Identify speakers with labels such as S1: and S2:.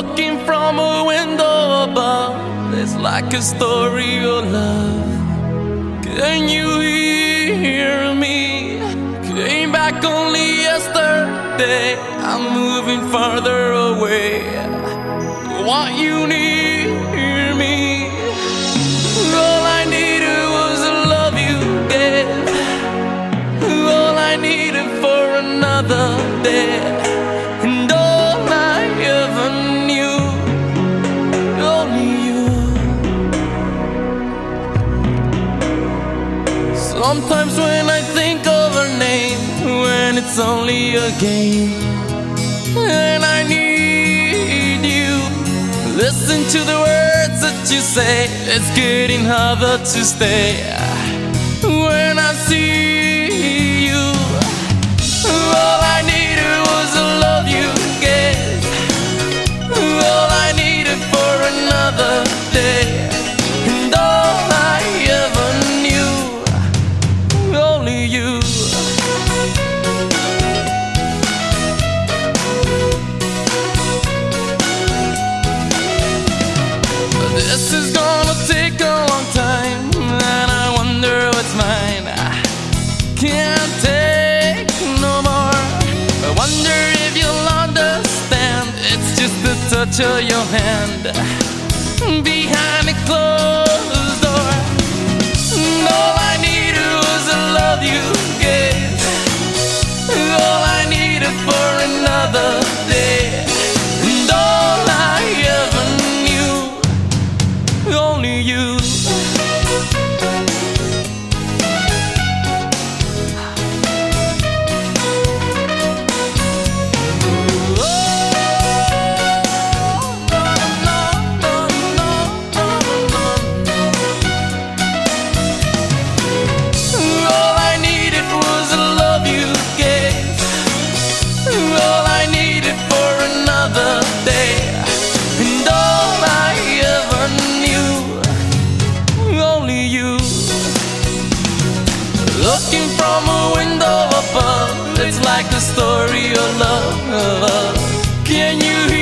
S1: Looking from a window above, it's like a story of love. Can you hear me? Came back only yesterday. I'm moving farther away. Want you near me? All I needed was the love you gave. All I needed for another day. And all I ever knew, only you. Sometimes when I think of her name, when it's only a game, and I need you, listen to the words that you say. It's getting harder to stay when I see you. All I needed was the love you gave. All I needed for another day. And all I ever knew, only you. This is gonna take a long time, and I wonder what's mine. I can't take no more. I wonder if you'll understand. It's just the touch of your hand behind a closed door. And all I needed was the love you gave. All I needed for another day. And all I ever knew, only you. All I needed was the love you gave. All I needed for another day. And all I ever knew, only you. Looking from a window above, it's like a story of love. Can you hear